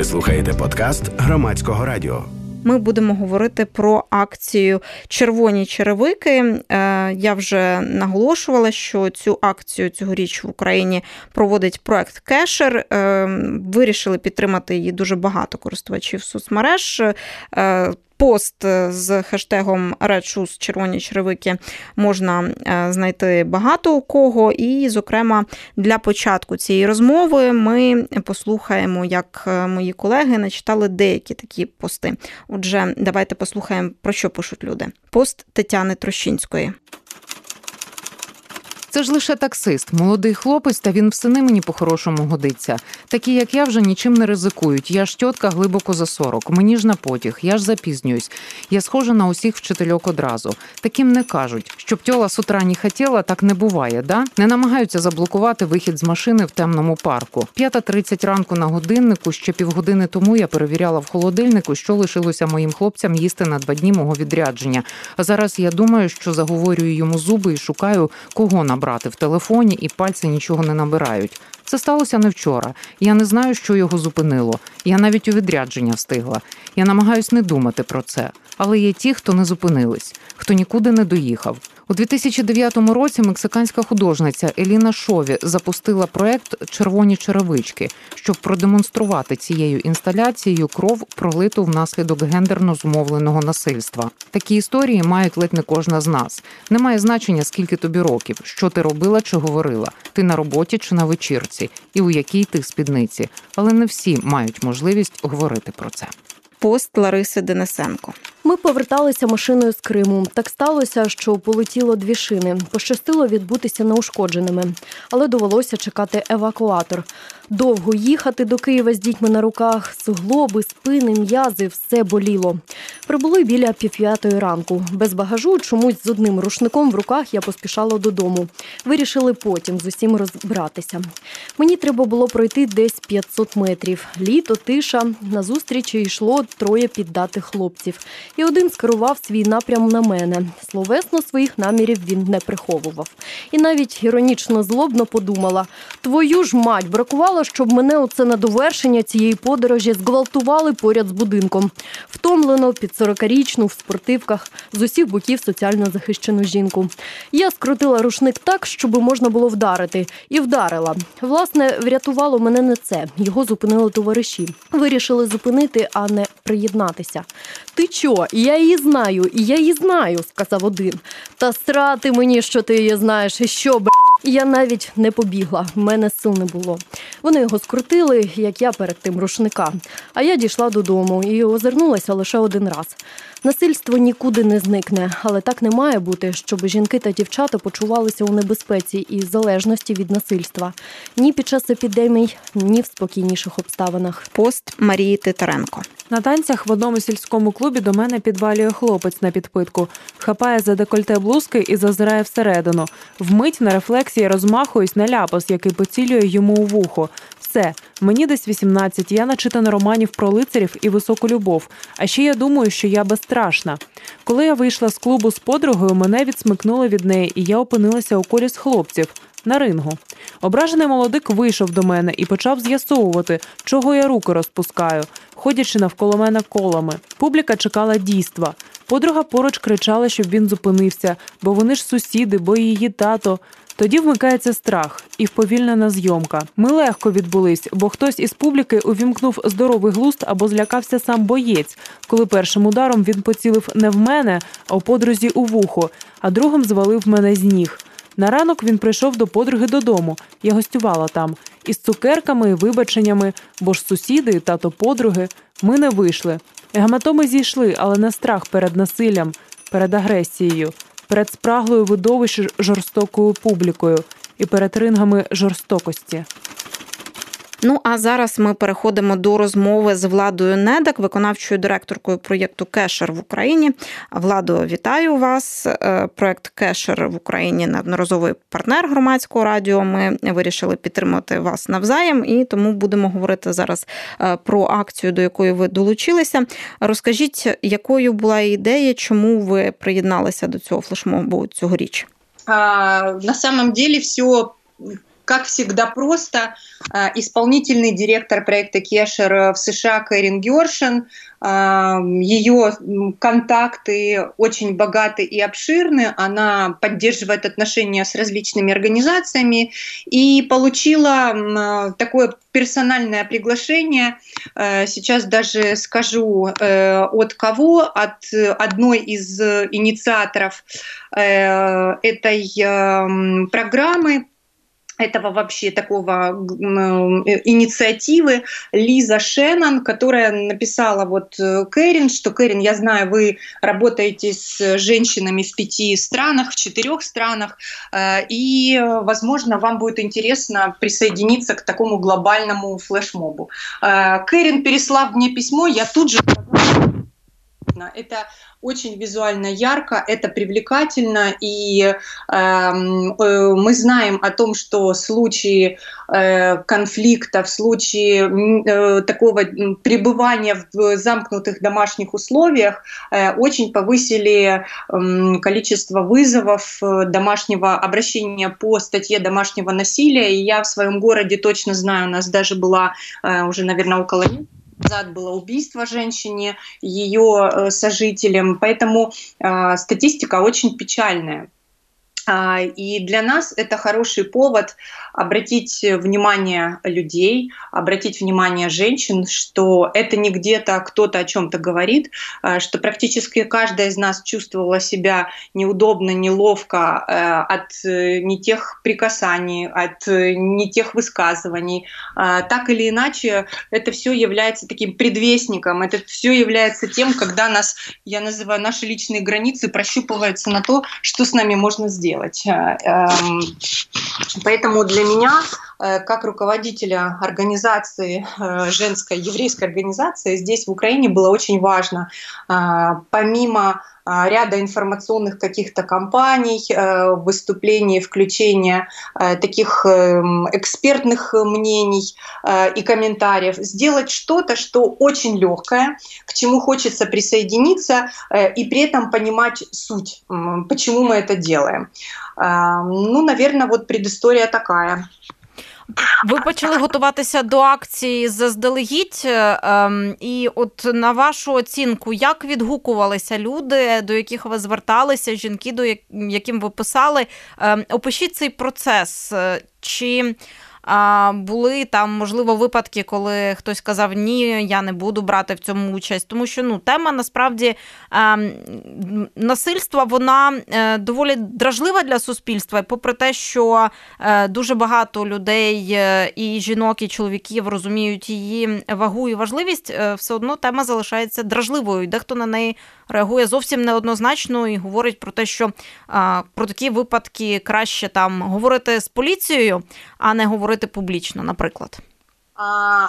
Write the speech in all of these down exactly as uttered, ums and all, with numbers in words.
Ви слухаєте подкаст Громадського радіо. Ми будемо говорити про акцію «Червоні черевики». Я вже наголошувала, що цю акцію цьогоріч в Україні проводить проект «Кешер». Вирішили підтримати її дуже багато користувачів соцмереж. Пост з хештегом «Red Shoes» «Червоні черевики» можна знайти багато у кого. І, зокрема, для початку цієї розмови ми послухаємо, як мої колеги начитали деякі такі пости. Отже, давайте послухаємо, про що пишуть люди. Пост Тетяни Трощинської. Це ж лише таксист, молодий хлопець, та він в сини мені по-хорошому годиться. Такі, як я, вже нічим не ризикують. Я ж тітка глибоко за сорок, мені ж на потяг, я ж запізнююсь. Я схожа на усіх вчительок одразу. Таким не кажуть, щоб тьола з утра не хотіла, так не буває, да? Не намагаються заблокувати вихід з машини в темному парку. п'ята тридцять ранку на годиннику, ще півгодини тому я перевіряла в холодильнику, що лишилося моїм хлопцям їсти на два дні мого відрядження. А зараз я думаю, що заговорюю йому зуби і шукаю, кого набрати. брати в телефоні, і пальці нічого не набирають. Це сталося не вчора. Я не знаю, що його зупинило. Я навіть у відрядження встигла. Я намагаюсь не думати про це. Але є ті, хто не зупинились, хто нікуди не доїхав. У дві тисячі дев'ятому році мексиканська художниця Еліна Шові запустила проект «Червоні черевички», щоб продемонструвати цією інсталяцією кров, пролиту внаслідок гендерно зумовленого насильства. Такі історії мають ледь не кожна з нас. Немає значення, скільки тобі років, що ти робила чи говорила, ти на роботі чи на вечірці, і у якій ти спідниці. Але не всі мають можливість говорити про це. Пост Лариси Денисенко. Ми поверталися машиною з Криму. Так сталося, що полетіло дві шини. Пощастило відбутися неушкодженими. Але довелося чекати евакуатор. Довго їхати до Києва з дітьми на руках. Суглоби, спини, м'язи – все боліло. Прибули біля півп'ятої ранку. Без багажу, чомусь з одним рушником в руках я поспішала додому. Вирішили потім з усім розбиратися. Мені треба було пройти десь п'ятсот метрів. Літо, тиша. Назустріч йшло троє піддатих хлопців. І один скерував свій напрям на мене. Словесно своїх намірів він не приховував. І навіть іронічно злобно подумала: твою ж мать, бракувало, щоб мене оце на довершення цієї подорожі зґвалтували поряд з будинком. Втомлено, під сорокарічну, в спортивках, з усіх боків соціально захищену жінку. Я скрутила рушник так, щоб можна було вдарити. І вдарила. Власне, врятувало мене не це. Його зупинили товариші. Вирішили зупинити, а не приєднатися. Ти чо? Я її знаю, і я її знаю, сказав один. Та срати мені, що ти її знаєш, і що, б***? Я навіть не побігла, в мене сил не було. Вони його скрутили, як я перед тим рушника. А я дійшла додому і озирнулася лише один раз. Насильство нікуди не зникне, але так не має бути, щоб жінки та дівчата почувалися у небезпеці і залежності від насильства. Ні під час епідемій, ні в спокійніших обставинах. Пост Марії Титаренко. На танцях в одному сільському клубі до мене підвалює хлопець на підпитку. Хапає за декольте блузки і зазирає всередину. Вмить на рефлексії розмахуюсь на ляпас, який поцілює йому у вухо. Все, мені десь вісімнадцять, я начитана романів про лицарів і високу любов. А ще я думаю, що я безстрашна. Коли я вийшла з клубу з подругою, мене відсмикнули від неї, і я опинилася у колі з хлопців. На рингу. Ображений молодик вийшов до мене і почав з'ясовувати, чого я руки розпускаю, ходячи навколо мене колами. Публіка чекала дійства. Подруга поруч кричала, щоб він зупинився, бо вони ж сусіди, бо її тато. Тоді вмикається страх і вповільнена зйомка. Ми легко відбулись, бо хтось із публіки увімкнув здоровий глузд або злякався сам боєць, коли першим ударом він поцілив не в мене, а у подрузі у вухо, а другим звалив мене з ніг. На ранок він прийшов до подруги додому, я гостювала там, із цукерками і вибаченнями, бо ж сусіди, тато подруги, ми не вийшли. Гематоми зійшли, але не страх перед насиллям, перед агресією, перед спраглою видовищ жорстокою публікою і перед рингами жорстокості. Ну, а зараз ми переходимо до розмови з Владою Недак, виконавчою директоркою проєкту «Кешер» в Україні. Владо, вітаю вас. Проєкт «Кешер» в Україні – неодноразовий партнер Громадського радіо. Ми вирішили підтримати вас навзаєм, і тому будемо говорити зараз про акцію, до якої ви долучилися. Розкажіть, якою була ідея, чому ви приєдналися до цього флешмобу цьогоріч? А, на самом деле все как всегда, просто. Исполнительный директор проекта «Кешер» в США Кэрин Гершин. Ее контакты очень богаты и обширны. Она поддерживает отношения с различными организациями и получила такое персональное приглашение. Сейчас даже скажу от кого. От одной из инициаторов этой программы, этого вообще такого инициативы, Лиза Шеннон, которая написала вот Кэрин, что Кэрин, я знаю, вы работаете с женщинами в пяти странах, в четырех странах, и, возможно, вам будет интересно присоединиться к такому глобальному флешмобу. Кэрин, переслав мне письмо, я тут же... Это очень визуально ярко, это привлекательно, и э, э, мы знаем о том, что в случае э, конфликта, в случае э, такого пребывания в замкнутых домашних условиях э, очень повысили э, количество вызовов домашнего обращения по статье домашнего насилия, и я в своем городе точно знаю, у нас даже была э, уже, наверное, около назад было убийство женщине, ее сожителем, поэтому э, статистика очень печальная. И для нас это хороший повод обратить внимание людей, обратить внимание женщин, что это не где-то кто-то о чем-то говорит, что практически каждая из нас чувствовала себя неудобно, неловко от не тех прикасаний, от не тех высказываний. Так или иначе, это все является таким предвестником, это все является тем, когда нас, я называю, наши личные границы прощупываются на то, что с нами можно сделать. Поэтому для меня, как руководителя организации, женской еврейской организации, здесь в Украине было очень важно, помимо ряда информационных каких-то кампаний, выступлений, включения таких экспертных мнений и комментариев, сделать что-то, что очень легкое, к чему хочется присоединиться, и при этом понимать суть, почему мы это делаем. Ну, наверное, вот предыстория такая. Ви почали готуватися до акції заздалегідь, і от на вашу оцінку, як відгукувалися люди, до яких ви зверталися, жінки, до яким ви писали? Опишіть цей процес. Чи були там, можливо, випадки, коли хтось казав, ні, я не буду брати в цьому участь, тому що, ну, тема, насправді, насильства, вона доволі дражлива для суспільства, і попри те, що дуже багато людей, і жінок, і чоловіків розуміють її вагу і важливість, все одно тема залишається дражливою, дехто на неї реагує зовсім неоднозначно і говорить про те, що про такі випадки краще там говорити з поліцією, а не говорити публично, наприклад. А,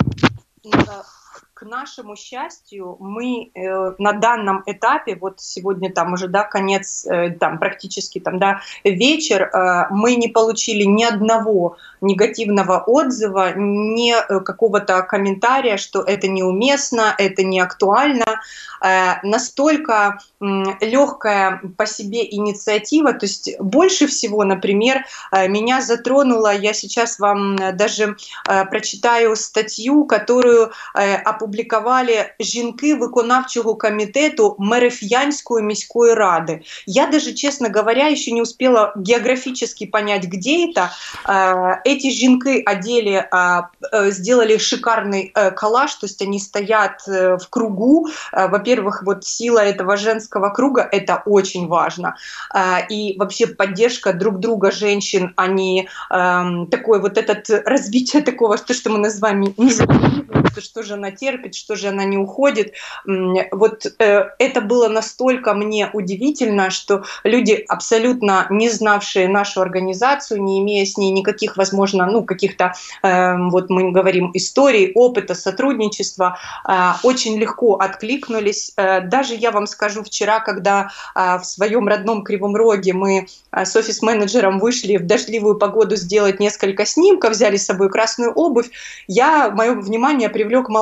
к нашему счастью, мы э, на данном этапе, вот сегодня там уже, да, конец, э, там практически там, да, вечер, э, мы не получили ни одного негативного отзыва, ни э, какого-то комментария, что это неуместно, это не актуально. Э, настолько э, легкая по себе инициатива, то есть больше всего, например, э, меня затронула, я сейчас вам даже э, прочитаю статью, которую э, опубликовали жінки виконавчого комітету Мереф'янської міської ради. Я даже, честно говоря, еще не успела географически понять, где это. Эти жінки одели, сделали шикарный коллаж, то есть они стоят в кругу. Во-первых, вот сила этого женского круга, это очень важно. И вообще поддержка друг друга женщин, они такое вот этот развитие такого, то, что мы называем независимостью, что же она терпит, что же она не уходит. Вот э, это было настолько мне удивительно, что люди, абсолютно не знавшие нашу организацию, не имея с ней никаких, возможно, ну, каких-то, э, вот мы говорим, историй, опыта, сотрудничества, э, очень легко откликнулись. Э, даже я вам скажу, вчера, когда э, в своем родном Кривом Роге мы э, с офис-менеджером вышли в дождливую погоду сделать несколько снимков, взяли с собой красную обувь, я, мое внимание привлек молодой парень,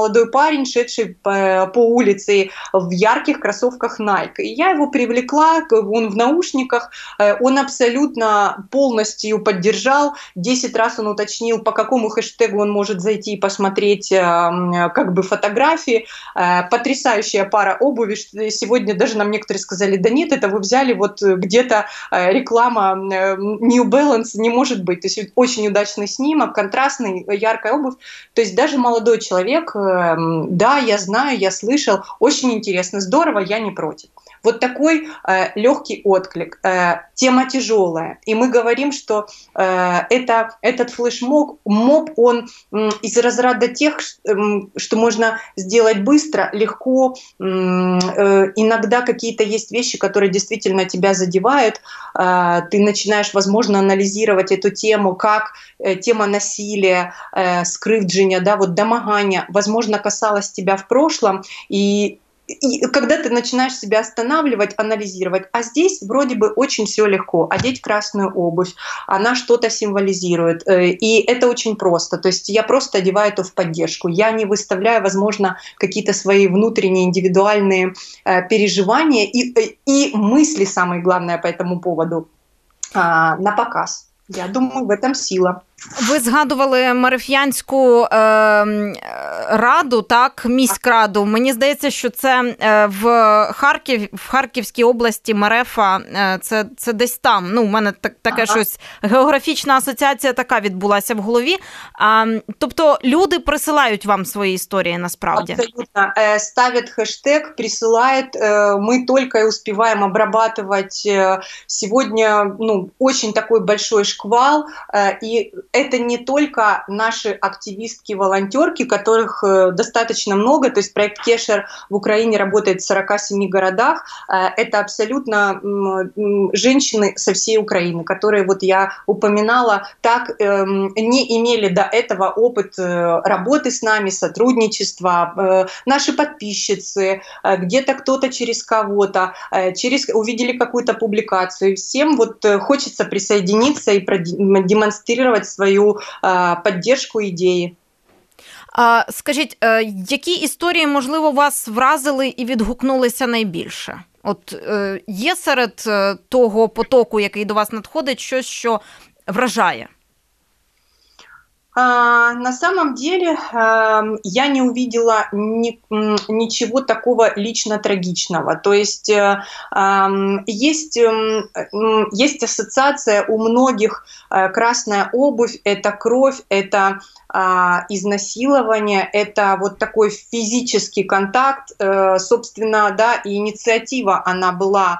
парень, шедший по, по улице в ярких кроссовках Nike. И я его привлекла, он в наушниках, он абсолютно полностью поддержал. Десять раз он уточнил, по какому хэштегу он может зайти и посмотреть как бы фотографии. Потрясающая пара обуви. Сегодня даже нам некоторые сказали, да нет, это вы взяли вот где-то реклама New Balance, не может быть. То есть очень удачный снимок, контрастный, яркая обувь. То есть даже молодой человек, да, я знаю, я слышал, очень интересно, здорово, я не против. Вот такой э, легкий отклик. Э, тема тяжелая. И мы говорим, что э, это, этот флешмоб, моб, он э, из разряда тех, э, что можно сделать быстро, легко. Э, э, иногда какие-то есть вещи, которые действительно тебя задевают. Э, ты начинаешь, возможно, анализировать эту тему, как э, тема насилия, э, скривдження, да, вот домогания, возможно, касалась тебя в прошлом. И И когда ты начинаешь себя останавливать, анализировать, а здесь вроде бы очень все легко. Одеть красную обувь, она что-то символизирует. И это очень просто. То есть я просто одеваю это в поддержку. Я не выставляю, возможно, какие-то свои внутренние индивидуальные переживания и, и мысли, самое главное, по этому поводу, на показ. Я думаю, в этом сила. Ви згадували Мариф'янську е, раду, так, міськраду. Мені здається, що це е, в Харків, в Харківській області Марефа, е, це, це десь там. Ну, у мене так, таке ага. щось, географічна асоціація така відбулася в голові. А, тобто люди присилають вам свої історії насправді? Абсолютно. Э, ставят хэштег, присылают. Э, мы только и успеваем обрабатывать. Э, сегодня, ну, очень такой большой шквал, э, и это не только наши активистки-волонтерки, которых достаточно много, то есть проект Кешер в Украине работает в сорока семи городах, это абсолютно женщины со всей Украины, которые, вот я упоминала, так не имели до этого опыт работы с нами, сотрудничества, наши подписчицы, где-то кто-то через кого-то, через, увидели какую-то публикацию, всем вот хочется присоединиться и продемонстрировать свою підтримку ідеї. А, скажіть, які історії, можливо, вас вразили і відгукнулися найбільше? От є серед того потоку, який до вас надходить, щось, що вражає? А, на самом деле а, я не увидела ни, ничего такого лично трагичного. То есть а, есть, есть ассоциация у многих: красная обувь – это кровь, это а, изнасилование, это вот такой физический контакт. А, собственно, да, и инициатива, она была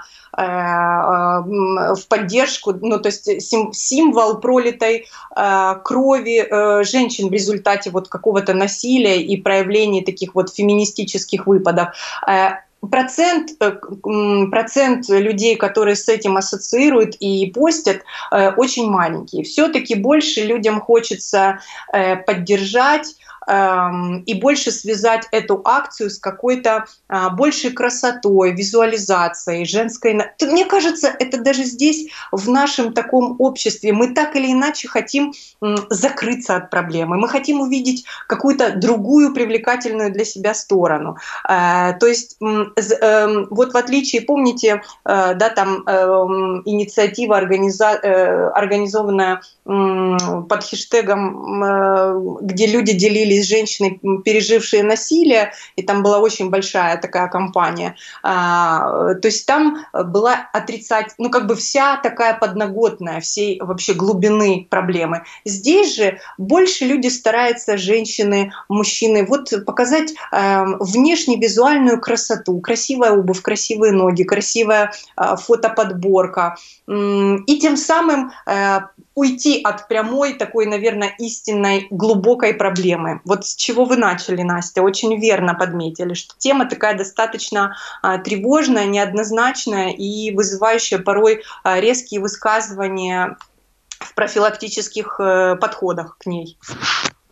в поддержку, ну, то есть символ пролитой э, крови э, женщин в результате вот какого-то насилия и проявления таких вот феминистических выпадов. Э, Процент, процент людей, которые с этим ассоциируют и постят, очень маленький. Все-таки больше людям хочется поддержать и больше связать эту акцию с какой-то большей красотой, визуализацией, женской. Мне кажется, это даже здесь, в нашем таком обществе, мы так или иначе хотим закрыться от проблемы, мы хотим увидеть какую-то другую привлекательную для себя сторону. То есть вот в отличие, помните, да, там инициатива, организованная под хэштегом, где люди делились с женщиной, пережившие насилие, и там была очень большая такая кампания. А, то есть там была отрицать, ну как бы вся такая подноготная, всей вообще глубины проблемы. Здесь же больше люди стараются, женщины, мужчины, вот показать э, внешне визуальную красоту, красивая обувь, красивые ноги, красивая э, фотоподборка, э, и тем самым э, уйти от прямой такой, наверное, истинной глубокой проблемы. Вот с чего вы начали, Настя, очень верно подметили, что тема такая достаточно а, тревожная, неоднозначная и вызывающая порой а, резкие высказывания в профилактических а, подходах к ней.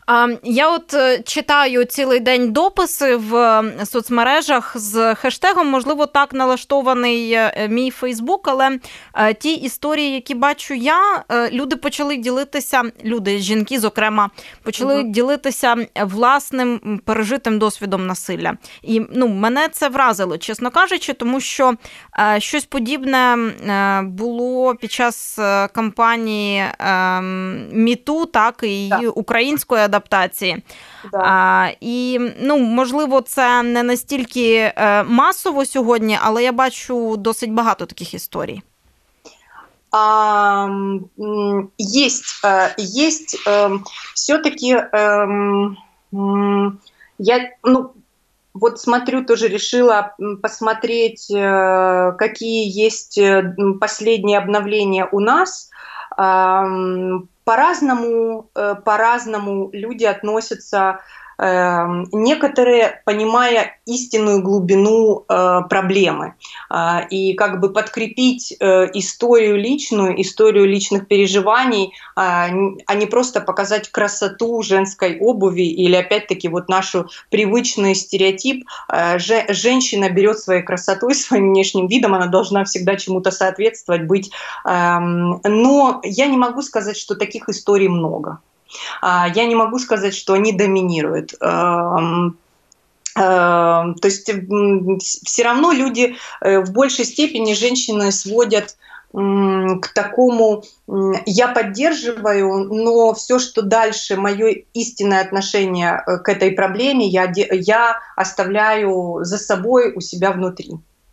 Я от читаю цілий день дописи в соцмережах з хештегом, можливо, так налаштований мій Фейсбук, але ті історії, які бачу я, люди почали ділитися, люди, жінки, зокрема, почали угу. ділитися власним пережитим досвідом насилля. І ну, мене це вразило, чесно кажучи, тому що щось подібне було під час кампанії Міту, так, і її так. української адаптації. Да. А, і, ну, можливо, це не настільки е, масово сьогодні, але я бачу досить багато таких історій. А, есть, есть все-таки я, ну, вот смотрю, тоже решила посмотреть, какие есть последние обновления у нас. По-разному, по-разному люди относятся, некоторые, понимая истинную глубину проблемы, и как бы подкрепить историю личную, историю личных переживаний, а не просто показать красоту женской обуви или опять-таки вот нашу привычный стереотип. Женщина берет своей красотой, своим внешним видом, она должна всегда чему-то соответствовать, быть. Но я не могу сказать, что таких историй много. Я не могу сказать, что они доминируют. То есть все равно люди в большей степени, женщины сводят к такому «я поддерживаю, но все, что дальше, мое истинное отношение к этой проблеме, я, я оставляю за собой у себя внутри».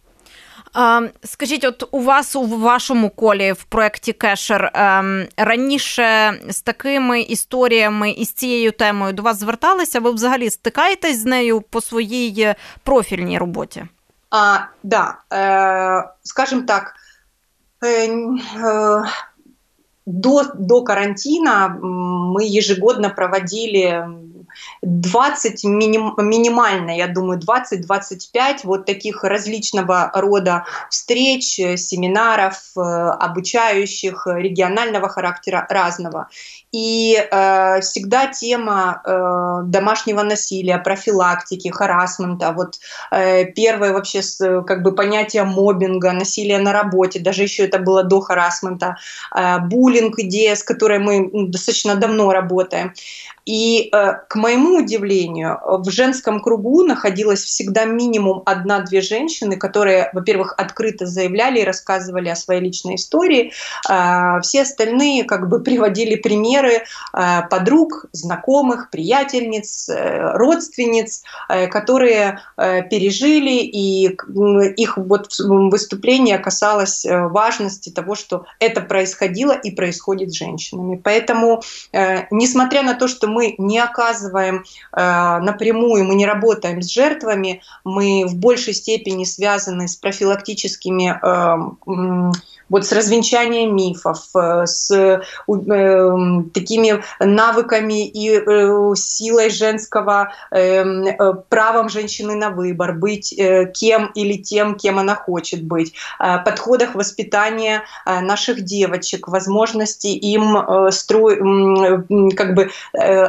Скажіть, от у вас у вашому колі в проєкті «Кешер» раніше з такими історіями і з цією темою до вас зверталися? Ви взагалі стикаєтесь з нею по своїй профільній роботі? А, да, э, скажем так, э, э, до, до карантина мы ежегодно проводили двадцать, миним, минимально, я думаю, двадцать-двадцать пять вот таких различного рода встреч, семинаров, обучающих, регионального характера, разного. И э, всегда тема э, домашнего насилия, профилактики, харассмента, вот э, первое вообще как бы понятие моббинга, насилия на работе, даже еще это было до харассмента, э, буллинг, идея, с которой мы достаточно давно работаем. И, э, к моему удивлению, в женском кругу находилось всегда минимум одна-две женщины, которые, во-первых, открыто заявляли и рассказывали о своей личной истории. Э, все остальные как бы приводили примеры э, подруг, знакомых, приятельниц, э, родственниц, э, которые э, пережили, и э, их вот выступление касалось э, важности того, что это происходило и происходит с женщинами. Поэтому, э, несмотря на то, что мы не оказываем э, напрямую, мы не работаем с жертвами, мы в большей степени связаны с профилактическими, э, вот с развенчанием мифов, э, с э, такими навыками и э, силой женского, э, э, правом женщины на выбор, быть э, кем или тем, кем она хочет быть, э, подходах воспитания э, наших девочек, возможности им э, строить, э, как бы э,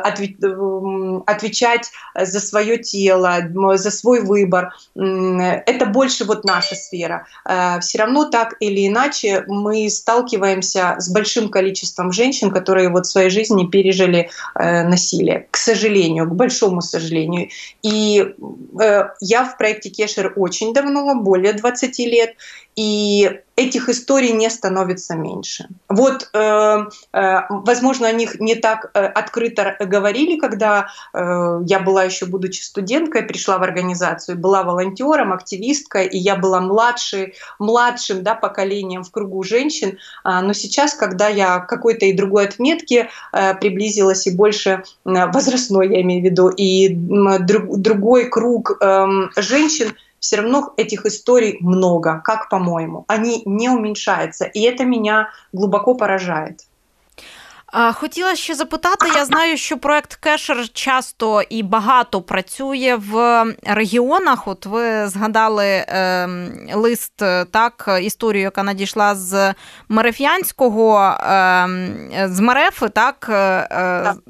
отвечать за свое тело, за свой выбор. Это больше вот наша сфера. Все равно так или иначе мы сталкиваемся с большим количеством женщин, которые вот в своей жизни пережили насилие, к сожалению, к большому сожалению. И я в проекте «Кешер» очень давно, более двадцати лет, и этих историй не становится меньше. Вот, э, э, возможно, о них не так э, открыто говорили, когда э, я была еще, будучи студенткой, пришла в организацию, была волонтером, активисткой, и я была младшей, младшим, да, поколением в кругу женщин. А, но сейчас, когда я к какой-то и другой отметке э, приблизилась, и больше э, возрастной, я имею в виду, и э, друг, другой круг э, женщин, все равно этих историй много, как по-моему. Они не уменьшаются, і це мене глибоко поражає. Хотіла ще запитати, я знаю, що проєкт «Кешер» часто і багато працює в регіонах. От ви згадали е, лист, так, історію, яка надійшла з Мереф'янського, е, з Мерефи, так, е, так.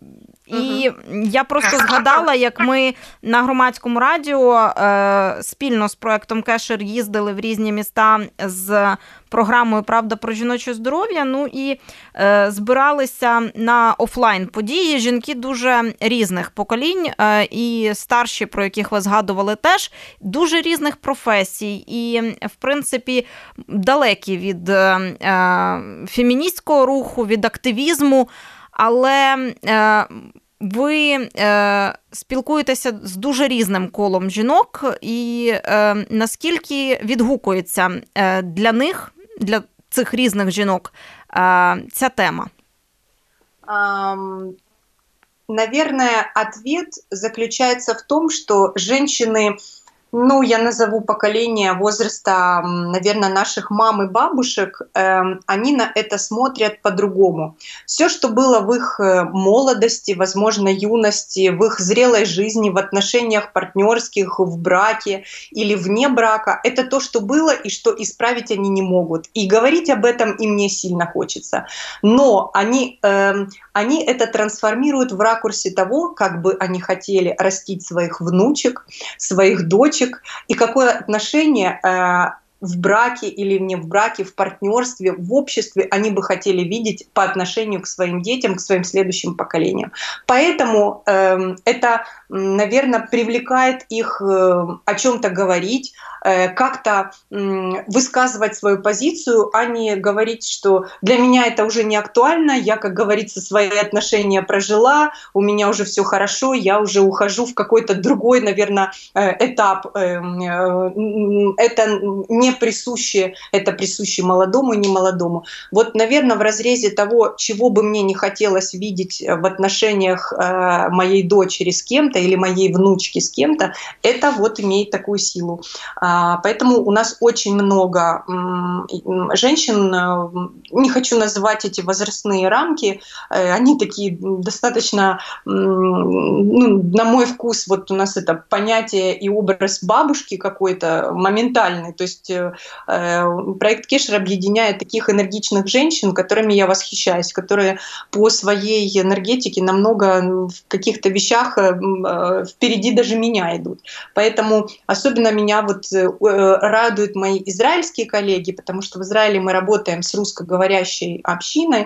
І я просто згадала, як ми на Громадському радіо е, спільно з проєктом Кешер їздили в різні міста з програмою «Правда про жіноче здоров'я», ну і е, збиралися на офлайн-події. Жінки дуже різних поколінь, е, і старші, про яких ви згадували теж, дуже різних професій і, в принципі, далекі від е, феміністського руху, від активізму, але е, ви е, спілкуєтеся з дуже різним колом жінок, і е, наскільки відгукується е, для них, для цих різних жінок, е, ця тема? Um, наверное, ответ заключается в том, что женщины, ну, я назову поколение возраста, наверное, наших мам и бабушек, э, они на это смотрят по-другому. Все, что было в их молодости, возможно, юности, в их зрелой жизни, в отношениях партнерских, в браке или вне брака, это то, что было и что исправить они не могут. И говорить об этом им не сильно хочется. Но они, э, они это трансформируют в ракурсе того, как бы они хотели растить своих внучек, своих дочек, и какое отношение э, в браке или не в браке, в партнерстве, в обществе они бы хотели видеть по отношению к своим детям, к своим следующим поколениям. Поэтому э, это, наверное, привлекает их э, о чем-то говорить, э, как-то э, высказывать свою позицию, а не говорить, что для меня это уже не актуально, я, как говорится, свои отношения прожила, у меня уже все хорошо, я уже ухожу в какой-то другой, наверное, этап. Это не присуще, это присуще молодому и немолодому. Вот, наверное, в разрезе того, чего бы мне не хотелось видеть в отношениях моей дочери с кем-то или моей внучки с кем-то, это вот имеет такую силу. Поэтому у нас очень много женщин, не хочу называть эти возрастные рамки, они такие достаточно, ну, на мой вкус, вот у нас это понятие и образ бабушки какой-то моментальный, то есть проект Кешер объединяет таких энергичных женщин, которыми я восхищаюсь, которые по своей энергетике намного в каких-то вещах впереди даже меня идут. Поэтому особенно меня вот радуют мои израильские коллеги, потому что в Израиле мы работаем с русскоговорящей общиной,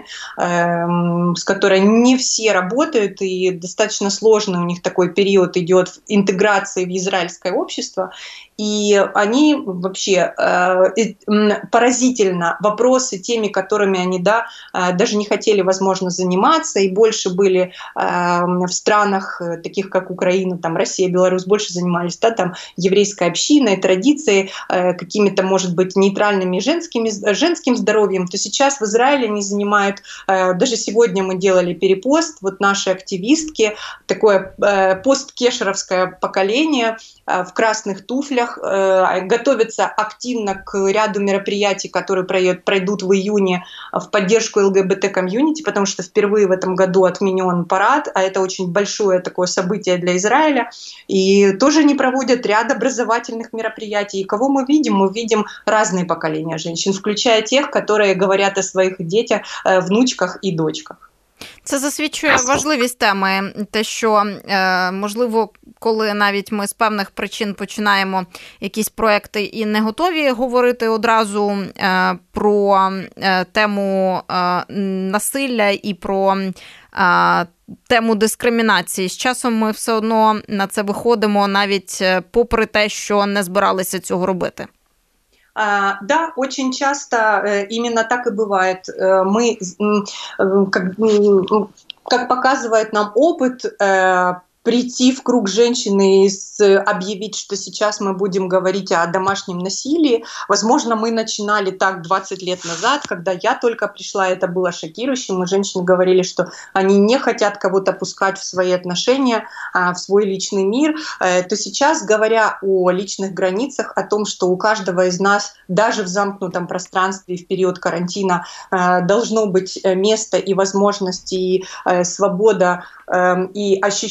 с которой не все работают, и достаточно сложный у них такой период идет интеграции в израильское общество. И они вообще э, поразительно вопросы теми, которыми они, да, э, даже не хотели, возможно, заниматься, и больше были э, в странах таких, как Украина, там, Россия, Беларусь, больше занимались, да, там, еврейской общиной, традицией, э, какими-то, может быть, нейтральными женскими, женским здоровьем, то сейчас в Израиле они занимают, э, даже сегодня мы делали перепост, вот наши активистки, такое э, посткешеровское поколение э, в красных туфлях, готовятся активно к ряду мероприятий, которые пройдут в июне в поддержку ЛГБТ-комьюнити, потому что впервые в этом году отменен парад, а это очень большое такое событие для Израиля. И тоже они проводят ряд образовательных мероприятий. И кого мы видим? Мы видим разные поколения женщин, включая тех, которые говорят о своих детях, внучках и дочках. Це засвідчує важливість теми, те, що, можливо, коли навіть ми з певних причин починаємо якісь проекти і не готові говорити одразу про тему насилля і про тему дискримінації, з часом ми все одно на це виходимо, навіть попри те, що не збиралися цього робити. Да, очень часто именно так и бывает. Мы, как, как показывает нам опыт, прийти в круг женщины и объявить, что сейчас мы будем говорить о домашнем насилии. Возможно, мы начинали так двадцать лет назад, когда я только пришла, это было шокирующе. Мы, женщины, говорили, что они не хотят кого-то пускать в свои отношения, в свой личный мир. То сейчас, говоря о личных границах, о том, что у каждого из нас, даже в замкнутом пространстве в период карантина, должно быть место и возможность, и свобода, и ощущение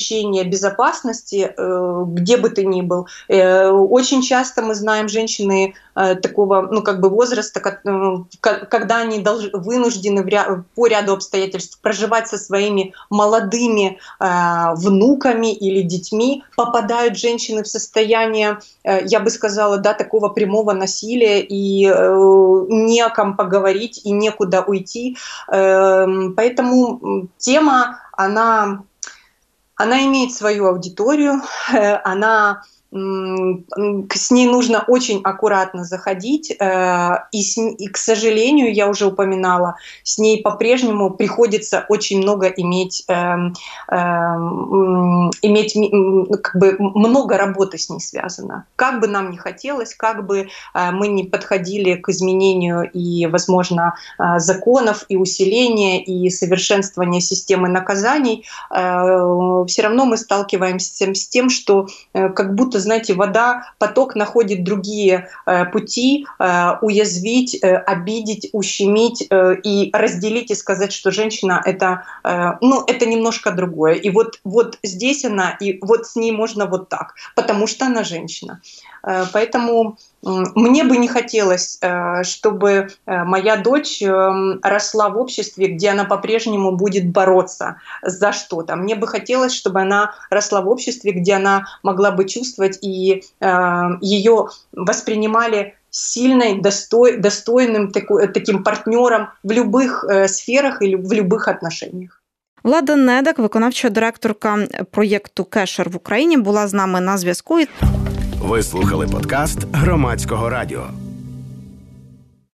ощущение безопасности, где бы ты ни был. Очень часто мы знаем женщины такого, ну, как бы возраста, когда они должны, вынуждены по ряду обстоятельств проживать со своими молодыми внуками или детьми, попадают женщины в состояние, я бы сказала, да, такого прямого насилия, и не о ком поговорить, и некуда уйти. Поэтому тема, она, она имеет свою аудиторию, она... с ней нужно очень аккуратно заходить, и, с, и, к сожалению, я уже упоминала, с ней по-прежнему приходится очень много иметь, э, э, иметь как бы много работы с ней связано. Как бы нам ни хотелось, как бы мы ни подходили к изменению и, возможно, законов, и усиления, и совершенствования системы наказаний, э, все равно мы сталкиваемся с тем, что как будто, знаете, вода, поток находит другие э, пути э, уязвить, э, обидеть, ущемить э, и разделить и сказать, что женщина это, э, ну, это немножко другое. И вот, вот здесь она, и вот с ней можно вот так, потому что она женщина. Э, поэтому э, мне бы не хотелось, э, чтобы э, моя дочь э, росла в обществе, где она по-прежнему будет бороться за что-то. Мне бы хотелось, чтобы она росла в обществе, где она могла бы чувствовать, и э, ее воспринимали сильной, достой, достойным таку, таким партнером в любых э, сферах и в любых отношениях. Влада Недак, виконавча директорка проєкту «Кешер» в Україні, була з нами на зв'язку. Ви слухали подкаст Громадського радіо.